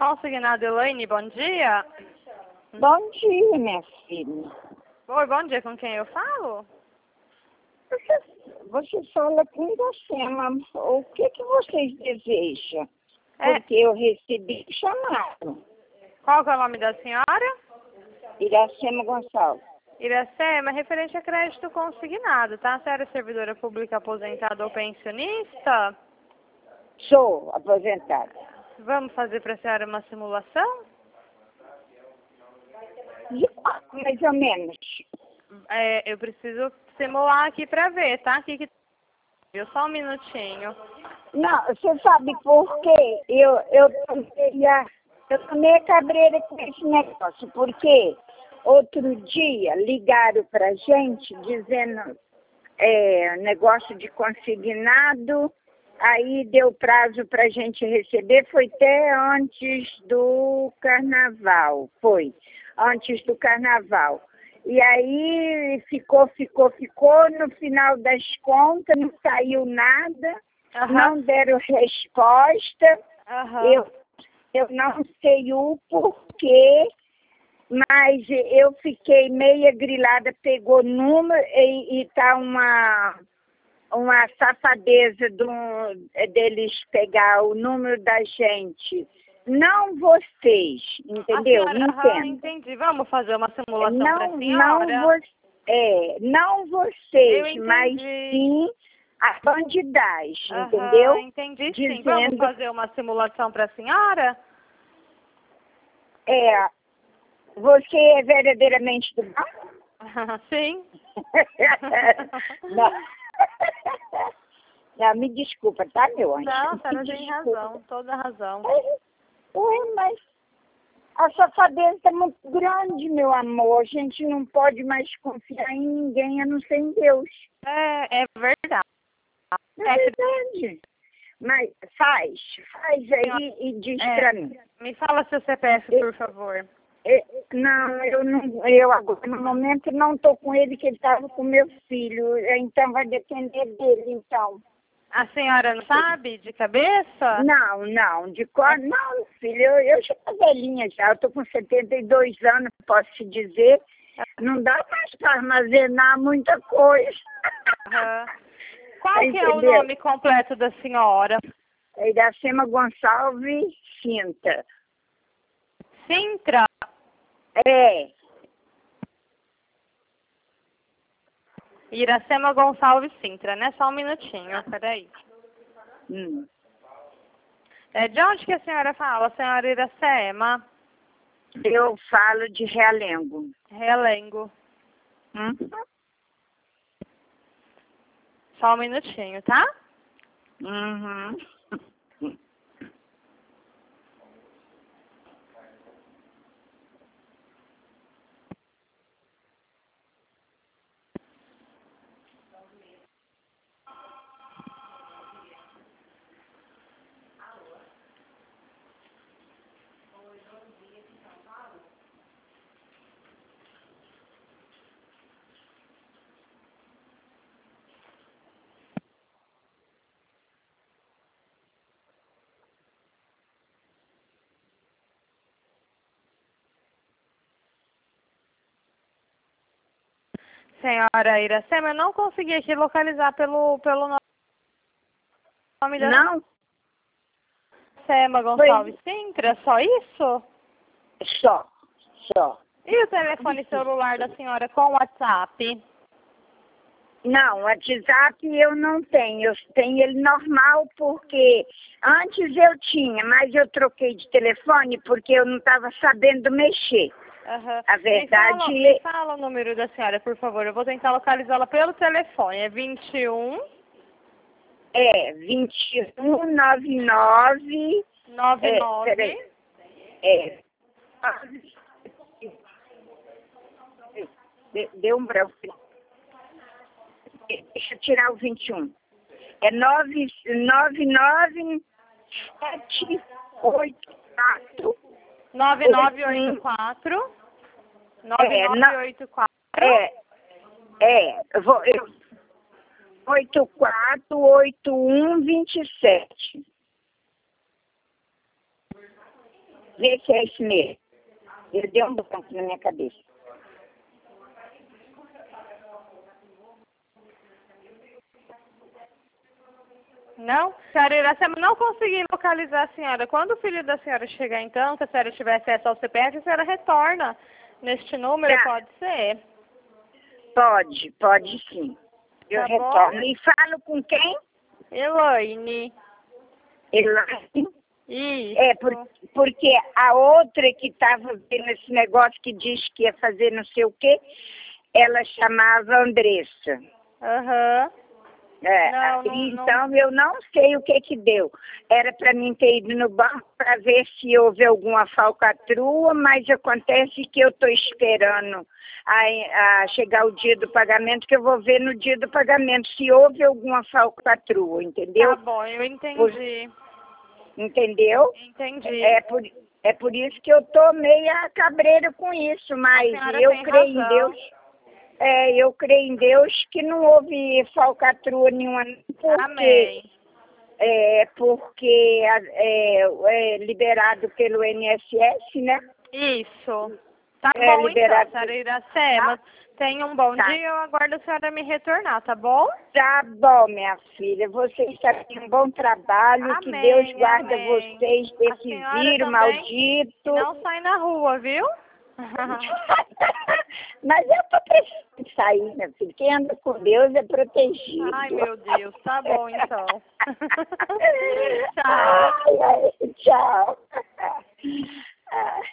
consignado Elaine, bom dia. Bom dia, minha filha. Oi, bom dia, com quem eu falo? Você fala com Iracema. O que vocês desejam? É. Porque eu recebi chamado. Qual que é o nome da senhora? Iracema Gonçalves. Iracema, referente a crédito consignado, tá? A senhora é servidora pública aposentada ou pensionista? Sou aposentada. Vamos fazer para a senhora uma simulação? De quanto, mais ou menos? Eu preciso simular aqui para ver, tá? Aqui só um minutinho. Não, você sabe por quê? Eu tomei a cabreira com esse negócio, porque outro dia ligaram pra gente dizendo negócio de consignado, aí deu prazo pra gente receber, foi até antes do carnaval, antes do carnaval. E aí ficou, no final das contas não saiu nada, não deram resposta, eu não sei o porquê, mas eu fiquei meia grilada, pegou número e tá uma safadeza deles pegar o número da gente. Não vocês, entendeu? Entendi. Vamos fazer uma simulação para a senhora? Não vocês, mas sim a bandidagem, entendeu? Entendi, dizendo... sim. Vamos fazer uma simulação para a senhora? Você é verdadeiramente do banco? Sim. Não. Não, me desculpa, tá, meu anjo? Não, a senhora tem razão, toda razão. Mas a safadeza é muito grande, meu amor. A gente não pode mais confiar em ninguém, a não ser em Deus. É verdade. É verdade. Mas faz aí e diz pra mim. Me fala seu CPF, por favor. Não, eu agora no momento não estou com ele, que ele estava com meu filho, então vai depender dele, então. A senhora não sabe de cabeça? Não, de cor, não, filho, eu já estou velhinha já, eu estou com 72 anos, posso te dizer, não dá mais para armazenar muita coisa. Qual que é o nome completo da senhora? Iracema Gonçalves Sintra. Sintra? Iracema Gonçalves Sintra, né? Só um minutinho, peraí. De onde que a senhora fala, senhora Iracema? Eu falo de Realengo. Realengo. Só um minutinho, tá? Senhora Iracema, eu não consegui aqui localizar pelo nome da... Não? Iracema Gonçalves Sintra, só isso? Só. E o telefone celular da senhora com WhatsApp? Não, WhatsApp eu não tenho. Eu tenho ele normal porque antes eu tinha, mas eu troquei de telefone porque eu não estava sabendo mexer. A verdade... Me fala o número da senhora, por favor. Eu vou tentar localizá-la pelo telefone. É 21... 2199... 99... Deu um branco. Deixa eu tirar o 21. É 99984... 9984... 9984... 848127. Vê se é isso mesmo. Eu dei um branco na minha cabeça. Não? Senhora Iracema, não consegui localizar a senhora. Quando o filho da senhora chegar, então, se a senhora tiver acesso ao CPF, a senhora retorna neste número, Tá. pode ser? Pode sim. Eu Tá retorno. bom? E falo com quem? Elaine. Elaine. Isso. Porque a outra que estava vendo esse negócio que diz que ia fazer não sei o quê, ela chamava Andressa. Aham. Então eu não sei o que deu. Era para mim ter ido no banco para ver se houve alguma falcatrua, mas acontece que eu estou esperando a chegar o dia do pagamento, que eu vou ver no dia do pagamento se houve alguma falcatrua, entendeu? Tá bom, eu entendi. Entendeu? Entendi. É por isso que eu tô meia cabreira com isso, mas eu creio em Deus. Eu creio em Deus que não houve falcatrua nenhuma, porque é liberado pelo INSS, né? Isso. Tá bom, liberado. então, senhora Iracema. Tenha um bom dia e eu aguardo a senhora me retornar, tá bom? Tá bom, minha filha. Vocês fazem um bom trabalho. Amém, que Deus guarda amém. vocês desse vírus maldito. Não sai na rua, viu? Mas eu tô precisando sair, minha filha. Quem anda com Deus é protegido. Ai, meu Deus. Tá bom, então. Tchau. Tchau.